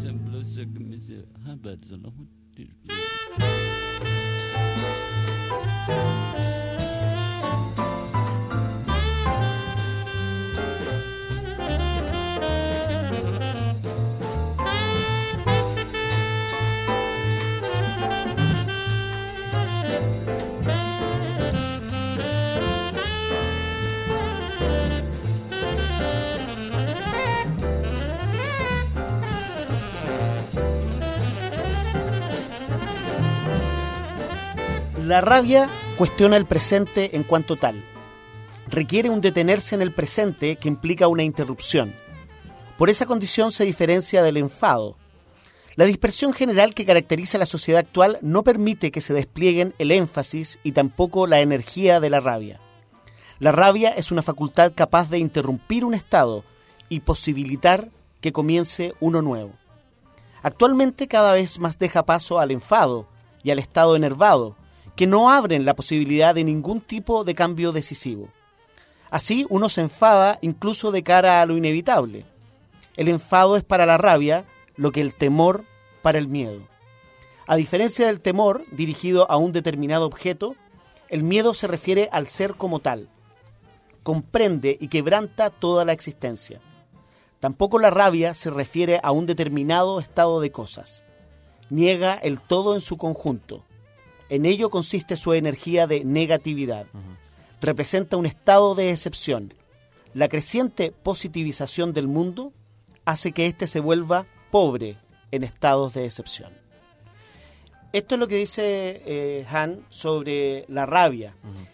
La rabia cuestiona el presente en cuanto tal. Requiere un detenerse en el presente que implica una interrupción. Por esa condición se diferencia del enfado. La dispersión general que caracteriza la sociedad actual no permite que se desplieguen el énfasis y tampoco la energía de la rabia. La rabia es una facultad capaz de interrumpir un estado y posibilitar que comience uno nuevo. Actualmente cada vez más deja paso al enfado y al estado enervado, que no abren la posibilidad de ningún tipo de cambio decisivo. Así uno se enfada incluso de cara a lo inevitable. El enfado es para la rabia lo que el temor para el miedo. A diferencia del temor dirigido a un determinado objeto, el miedo se refiere al ser como tal. Comprende y quebranta toda la existencia. Tampoco la rabia se refiere a un determinado estado de cosas. Niega el todo en su conjunto. En ello consiste su energía de negatividad. Uh-huh. Representa un estado de excepción. La creciente positivización del mundo hace que éste se vuelva pobre en estados de excepción. Esto es lo que dice eh, Han sobre la rabia. Uh-huh.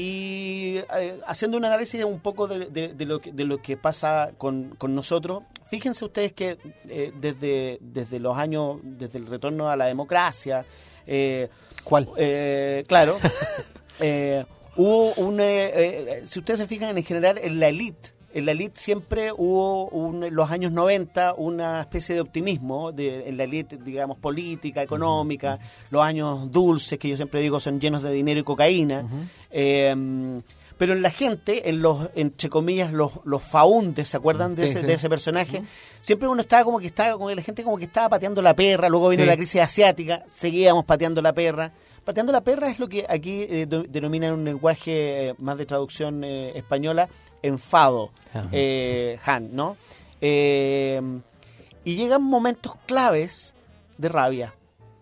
Y eh, haciendo un análisis un poco de, de, de, lo, que, de lo que pasa con, con nosotros, fíjense ustedes que eh, desde, desde los años, desde el retorno a la democracia, eh, ¿cuál? Eh, claro, eh, hubo un, eh, eh, si ustedes se fijan en general en la élite, en la élite siempre hubo un, en los años noventa una especie de optimismo de, en la élite, digamos, política, económica, uh-huh. Los años dulces, que yo siempre digo son llenos de dinero y cocaína, uh-huh. eh, pero en la gente, en los, entre comillas, los, los faundes, ¿se acuerdan de, sí, ese, sí. de ese personaje? Uh-huh. Siempre uno estaba como que estaba, como que la gente como que estaba pateando la perra, luego vino sí. la crisis asiática, seguíamos pateando la perra. Pateando la perra es lo que aquí eh, do, denominan en un lenguaje eh, más de traducción eh, española, enfado, uh-huh. eh, Han, ¿no? Eh, y llegan momentos claves de rabia.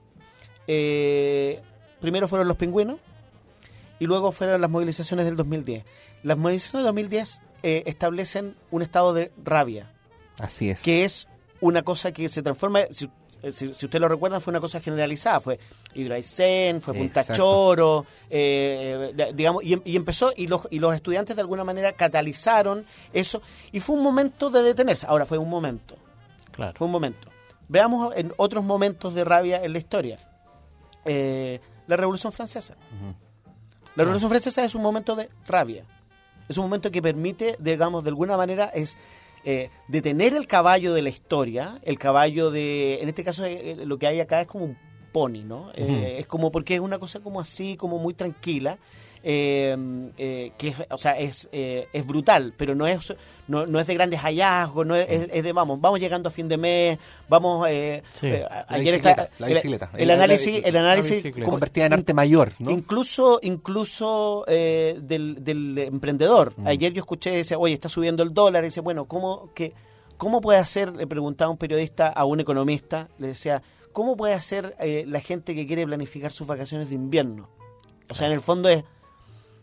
Eh, primero fueron los pingüinos y luego fueron las movilizaciones del dos mil diez. Las movilizaciones del dos mil diez eh, establecen un estado de rabia. Así es. Que es una cosa que se transforma... Si, Si, si usted lo recuerda, fue una cosa generalizada, fue Hidroaicén, fue Punta Exacto. Choro, eh, digamos, y, y empezó, y los, y los estudiantes de alguna manera catalizaron eso, y fue un momento de detenerse. Ahora, fue un momento, claro. fue un momento. Veamos en otros momentos de rabia en la historia. Eh, la Revolución Francesa. Uh-huh. La Revolución uh-huh. Francesa es un momento de rabia, es un momento que permite, digamos, de alguna manera, es... Eh, detener el caballo de la historia, el caballo de, en este caso eh, lo que hay acá es como un pony, ¿no? Eh, uh-huh. Es como, porque es una cosa como así, como muy tranquila, eh, eh, que es, o sea, es, eh, es brutal, pero no es no, no es de grandes hallazgos, no es, es, es de, vamos, vamos llegando a fin de mes, vamos, eh, sí. eh, la ayer bicicleta, está, la bicicleta. El, el análisis, el análisis convertida en arte mayor, ¿no? Incluso, incluso eh, del, del emprendedor. Mm. Ayer yo escuché, dice, oye, está subiendo el dólar, y dice, bueno, ¿cómo que cómo puede hacer? Le preguntaba un periodista a un economista, le decía, ¿cómo puede hacer eh, la gente que quiere planificar sus vacaciones de invierno? O sea, en el fondo es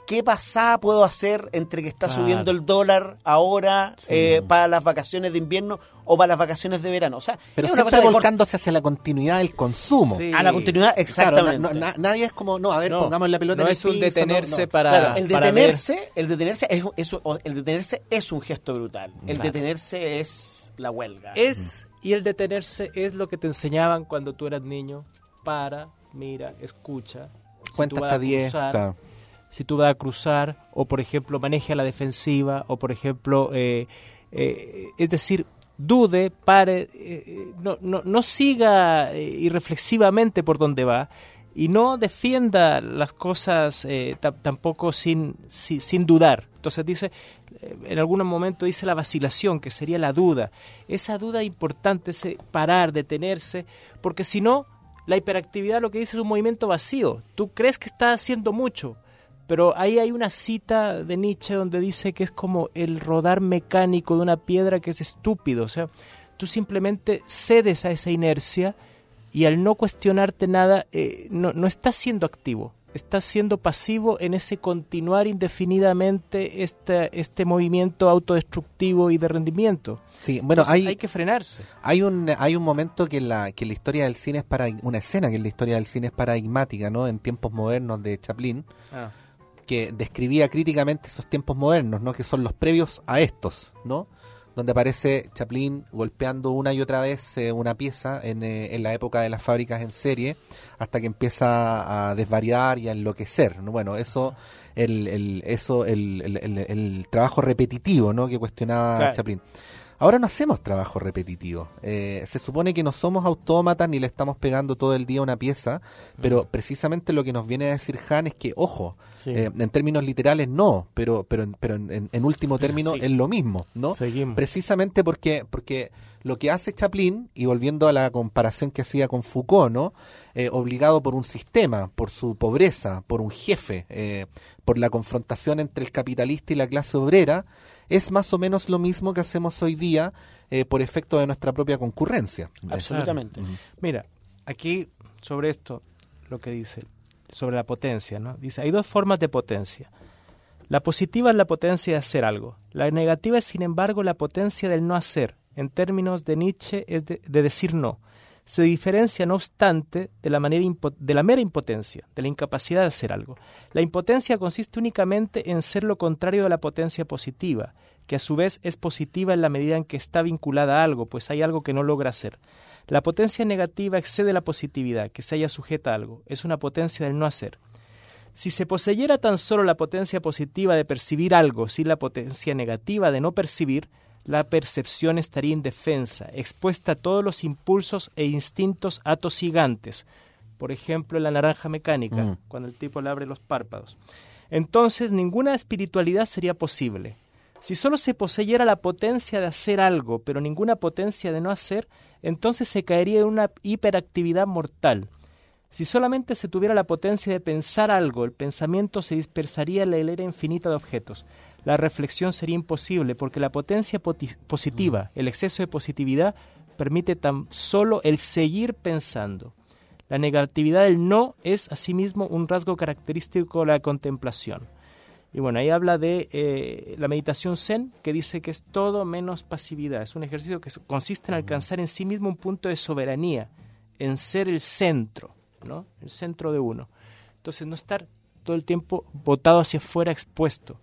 ¿qué pasada puedo hacer entre que está Claro. subiendo el dólar ahora Sí. eh, para las vacaciones de invierno o para las vacaciones de verano? O sea, Pero es una siempre cosa de volcándose hacia la continuidad del consumo. Sí. cort- a la continuidad, Claro, exactamente. na- no- na- nadie es como, no, a ver, No, pongamos la pelota no en el es un piso, detenerse no, no. para, Claro, el para ver. detenerse, el detenerse es, es- o- el detenerse es un gesto brutal. El Claro. detenerse es la huelga. Es, y el detenerse es lo que te enseñaban cuando tú eras niño. Para, mira, escucha. Si Cuenta tú vas hasta a diez. cruzar, claro. Si tú vas a cruzar, o por ejemplo, maneje a la defensiva, o por ejemplo, eh, eh, es decir, dude, pare, eh, no, no, no siga eh, irreflexivamente por donde va, y no defienda las cosas eh, ta- tampoco sin, sin, sin dudar. Entonces dice, eh, en algún momento dice la vacilación, que sería la duda. Esa duda importante, ese parar, detenerse, porque si no, la hiperactividad lo que dice es un movimiento vacío. Tú crees que estás haciendo mucho, pero ahí hay una cita de Nietzsche donde dice que es como el rodar mecánico de una piedra que es estúpido. O sea, tú simplemente cedes a esa inercia y al no cuestionarte nada, eh, no, no estás siendo activo. Estás siendo pasivo en ese continuar indefinidamente este, este movimiento autodestructivo y de rendimiento. Sí, bueno, Entonces, hay, hay que frenarse. hay un hay un momento que en la que en la historia del cine es para una escena que en la historia del cine es paradigmática, ¿no? En tiempos modernos de Chaplin, Ah. que describía críticamente esos tiempos modernos, ¿no? Que son los previos a estos, ¿no? Donde aparece Chaplin golpeando una y otra vez eh, una pieza en, eh, en la época de las fábricas en serie, hasta que empieza a desvariar y a enloquecer, ¿no? Bueno, eso el, el eso el, el, el, el trabajo repetitivo, ¿no? Que cuestionaba Claro. Chaplin. Ahora no hacemos trabajo repetitivo. Eh, se supone que no somos autómatas ni le estamos pegando todo el día una pieza, pero precisamente lo que nos viene a decir Han es que, ojo, Sí. eh, en términos literales no, pero pero, en- pero en, en- en último término sí. es lo mismo, ¿no? Seguimos. Precisamente porque porque lo que hace Chaplin, y volviendo a la comparación que hacía con Foucault, ¿no? Eh, obligado por un sistema, por su pobreza, por un jefe, eh, por la confrontación entre el capitalista y la clase obrera, es más o menos lo mismo que hacemos hoy día eh, por efecto de nuestra propia concurrencia. Absolutamente. Ujú. Mira, aquí sobre esto, lo que dice, sobre la potencia, ¿no? Dice, hay dos formas de potencia. La positiva es la potencia de hacer algo. La negativa es, sin embargo, la potencia del no hacer. En términos de Nietzsche, es de, de decir no. Se diferencia, no obstante, de la, manera impo- de la mera impotencia, de la incapacidad de hacer algo. La impotencia consiste únicamente en ser lo contrario de la potencia positiva, que a su vez es positiva en la medida en que está vinculada a algo, pues hay algo que no logra hacer. La potencia negativa excede la positividad, que se halla sujeta a algo. Es una potencia del no hacer. Si se poseyera tan solo la potencia positiva de percibir algo sin la potencia negativa de no percibir, la percepción estaría indefensa, expuesta a todos los impulsos e instintos atosigantes. Por ejemplo, en la naranja mecánica, Mm. cuando el tipo le abre los párpados. Entonces, ninguna espiritualidad sería posible. Si solo se poseyera la potencia de hacer algo, pero ninguna potencia de no hacer, entonces se caería en una hiperactividad mortal. Si solamente se tuviera la potencia de pensar algo, el pensamiento se dispersaría en la hilera infinita de objetos. La reflexión sería imposible porque la potencia poti- positiva, el exceso de positividad, permite tan solo el seguir pensando. La negatividad del no es asimismo un rasgo característico de la contemplación. Y bueno, ahí habla de eh, la meditación zen, que dice que es todo menos pasividad. Es un ejercicio que consiste en alcanzar en sí mismo un punto de soberanía, en ser el centro, ¿no? El centro de uno. Entonces no estar todo el tiempo botado hacia afuera, expuesto.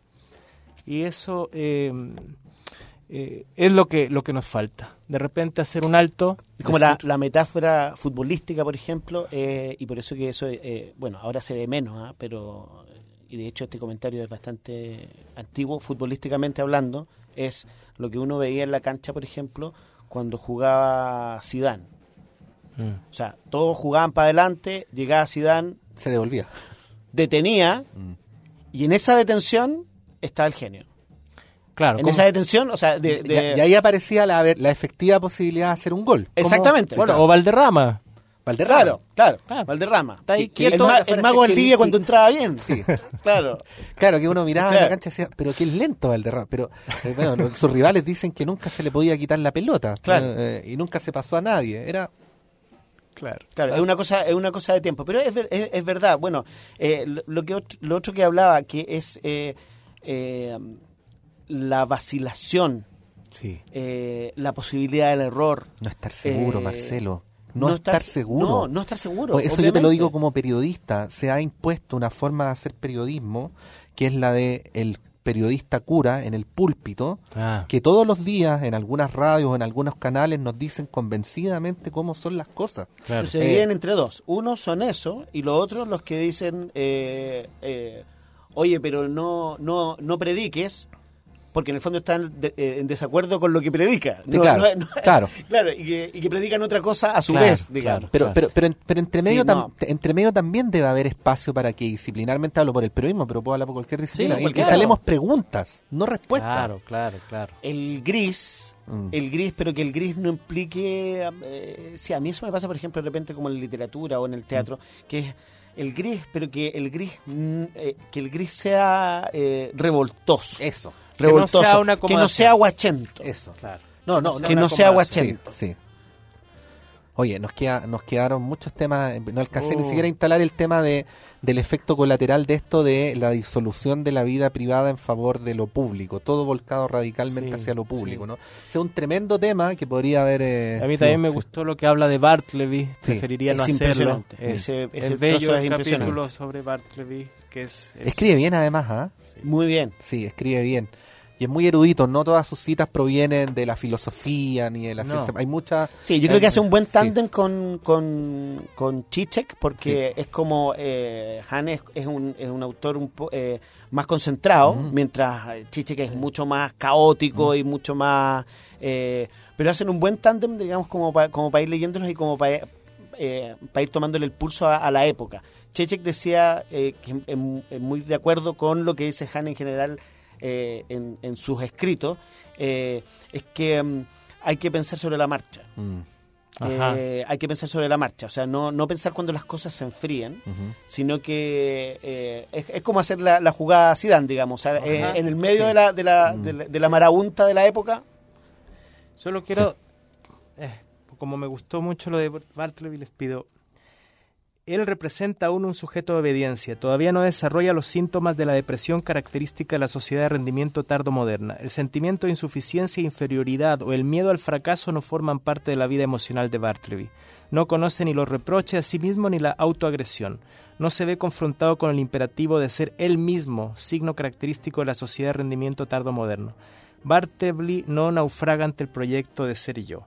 Y eso eh, eh, es lo que, lo que nos falta. De repente hacer un alto. Es como la, decir, la metáfora futbolística, por ejemplo, eh, y por eso que eso, eh, bueno, ahora se ve menos, ¿ah? Pero, y de hecho este comentario es bastante antiguo, futbolísticamente hablando, es lo que uno veía en la cancha, por ejemplo, cuando jugaba Zidane. mm, O sea, todos jugaban para adelante, llegaba Zidane, Se devolvía. detenía, Mm. y en esa detención estaba el genio. claro, En como- esa detención, o sea, de... de- Y, y ahí aparecía la, la efectiva posibilidad de hacer un gol. Como- Exactamente. bueno, claro. o Valderrama. Valderrama. Claro, claro, Claro. Valderrama. Está ahí el, quieto. ma- Fuera el mago que- Valdivia que- cuando entraba bien. Sí. Claro. Claro, que uno miraba en Claro. la cancha y decía, pero qué lento Valderrama. Pero eh, bueno, los- sus rivales dicen que nunca se le podía quitar la pelota. Claro. eh, eh, y nunca se pasó a nadie. Era Claro. Claro, es una cosa, es una cosa de tiempo, pero es, es, es verdad. Bueno, eh, lo, lo que otro, lo otro que hablaba, que es eh, eh, la vacilación, sí. eh, la posibilidad del error. No estar seguro, eh, Marcelo. No, no estar, estar seguro. No, no estar seguro. Eso obviamente. yo te lo digo como periodista. Se ha impuesto una forma de hacer periodismo que es la de el periodista cura en el púlpito, Ah. que todos los días en algunas radios, en algunos canales nos dicen convencidamente cómo son las cosas. Claro. Se Eh, dividen entre dos. Uno son eso y los otros los que dicen, eh, eh, oye, pero no, no, no prediques, porque en el fondo están de, eh, en desacuerdo con lo que predica. Sí, No, claro, no- no- claro. claro, y que, y que predican otra cosa a su Claro, vez, digamos. claro. Pero, pero, pero, en- pero entre medio Sí, tam- no. entre medio también debe haber espacio para que disciplinarmente, hablo por el periodismo, pero puedo hablar por cualquier disciplina, Sí, y- cualquiera. instalemos preguntas, no respuestas. Claro, claro, claro. El gris, Mm. el gris, pero que el gris no implique... Eh, sí, a mí eso me pasa, por ejemplo, de repente como en la literatura o en el teatro, que es el gris, pero que el gris, mm, eh, que el gris sea eh, revoltoso. Eso, Que no revoltoso, sea una que no acomodación. sea guachento. eso. Claro. No, no, Que no, no sea sí, guachento. sí. Oye, nos queda, nos quedaron muchos temas, eh, no alcancé ni Oh. siquiera a instalar el tema de del efecto colateral de esto de la disolución de la vida privada en favor de lo público, todo volcado radicalmente Sí, hacia lo público, sí. ¿no? O sea, un tremendo tema que podría haber... eh, A mí sido- también me sí. gustó lo que habla de Bartleby. Sí. Preferiría no Es hacerlo. impresionante. Es, Ese- ese es trozo bello es el impresionante. capítulo sobre Bartleby, que es... es- Escribe bien además, ¿ah? sí. Muy bien. Sí, escribe bien. Y es muy erudito, no todas sus citas provienen de la filosofía ni de la No. ciencia. Hay muchas... Sí, yo creo que hace un buen Sí. tándem con, con, con Zizek, porque es como eh, Hane es, es un, es un autor un po- eh, más concentrado, Mm. mientras Zizek es mucho más caótico y mucho más... eh, pero hacen un buen tándem, digamos, como para como pa ir leyéndolos y como para eh, pa ir tomándole el pulso a, a la época. Zizek decía eh, que es es muy de acuerdo con lo que dice Hane en general eh, en, en sus escritos, eh, es que mm, hay que pensar sobre la marcha. Mm, Ajá. Eh, hay que pensar sobre la marcha, o sea, no, no pensar cuando las cosas se enfríen, ujú. sino que eh, es, es como hacer la, la jugada Zidane, digamos, o sea, eh, Ajá. en el medio Sí. de, la, de, la, Mm. de, la, de la marabunta de la época. Solo quiero, eh, como me gustó mucho lo de Bartleby, les pido, él representa aún un sujeto de obediencia, todavía no desarrolla los síntomas de la depresión característica de la sociedad de rendimiento tardomoderna. El sentimiento de insuficiencia e inferioridad o el miedo al fracaso no forman parte de la vida emocional de Bartleby. No conoce ni los reproches a sí mismo ni la autoagresión. No se ve confrontado con el imperativo de ser él mismo, signo característico de la sociedad de rendimiento tardomoderno. Bartleby no naufraga ante el proyecto de ser yo.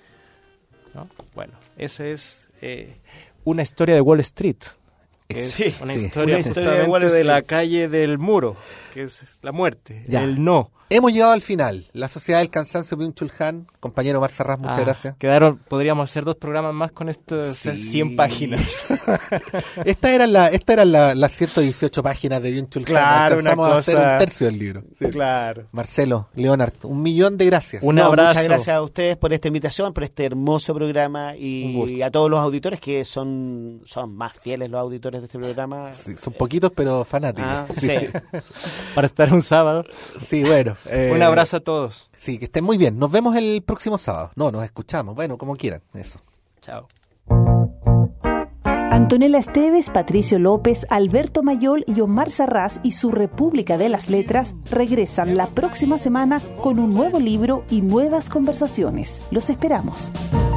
¿No? Bueno, esa es eh, una historia de Wall Street. Que es Sí, una sí. historia Una historia de justamente Wall de, Street. la calle del muro, que es la muerte, Ya. el no. Hemos llegado al final. La Sociedad del Cansancio de Byung-Chul Han. Compañero Mar Sarraz, muchas Ah, gracias. Quedaron, podríamos hacer dos programas más con estos Sí. cien páginas. Esta era la, esta eran la- las ciento dieciocho páginas de Byung-Chul Han. Claro, una Alcanzamos a hacer cosa- un tercio del libro. Sí. Claro. Marcelo, Leonard, un millón de gracias. Un No, abrazo. Muchas gracias a ustedes por esta invitación, por este hermoso programa Un y gusto. a todos los auditores que son, son más fieles los auditores de este programa. Sí, son poquitos, pero fanáticos. Ah, sí. sí. Para estar un sábado. Sí, bueno. eh, Un abrazo a todos. Sí, que estén muy bien. Nos vemos el próximo sábado. No, nos escuchamos. Bueno, como quieran. Eso. Chao. Antonella Esteves, Patricio López, Alberto Mayol y Omar Sarraz y su República de las Letras regresan la próxima semana con un nuevo libro y nuevas conversaciones. Los esperamos.